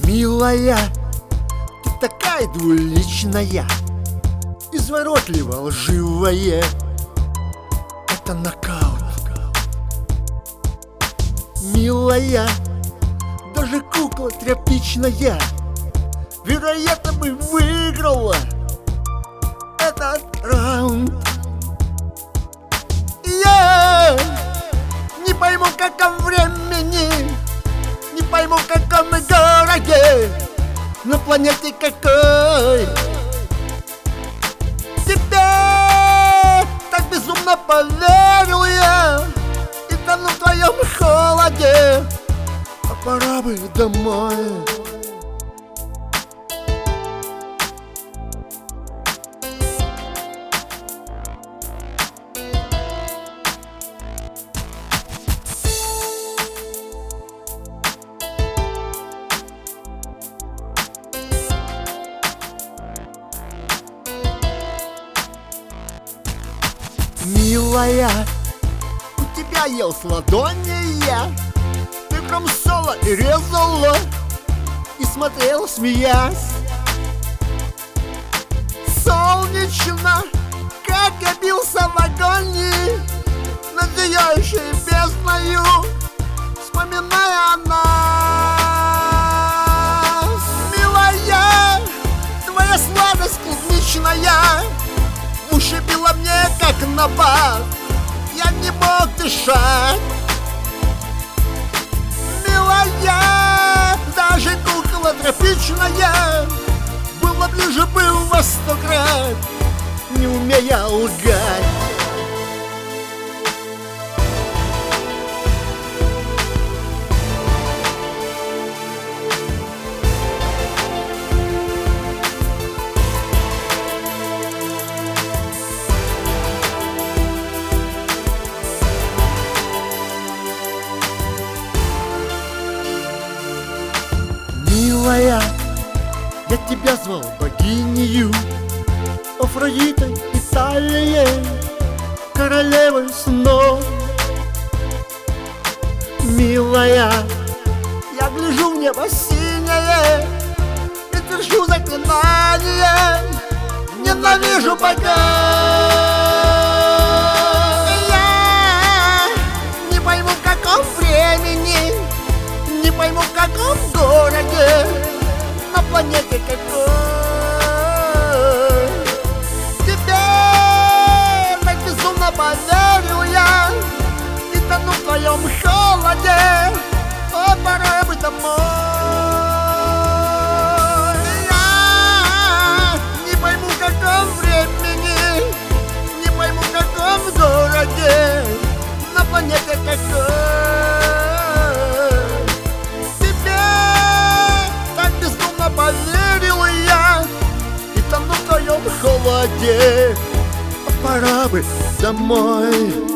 Милая, ты такая двуличная, изворотливо лживая. Это нокаут. Милая, даже кукла тряпичная, вероятно, бы выиграла этот раунд. Я не пойму, в каком времени, не пойму, в каком городе, на планете какой. Тебе так безумно поверил я и тону в твоем холоде, а пора бы домой. Милая, у тебя ел с ладони я, ты кромсала и резала, и смотрела, смеясь. Солнечно, как я бился в агонии, над зияющей бездною, вспоминая о нас. Милая, твоя сладость клубничная уши била мне, как набат, я не мог дышать. Милая, даже кукла тропичная была ближе бы во 100 крат, не умея лгать. Милая, я тебя звал богинею, Афродитой, Италией, королевой снов. Милая, я гляжу в небо синее и держу заклинание, ненавижу пока. Я не пойму, в каком времени, не пойму, в каком городе, на планете какой. Тебе так безумно поверил я и тону в твоем холоде, а пора бы домой. Я не пойму, в каком времени, не пойму, в каком городе, на планете какой. Поверил я и тону в твоем холоде, а пора бы домой.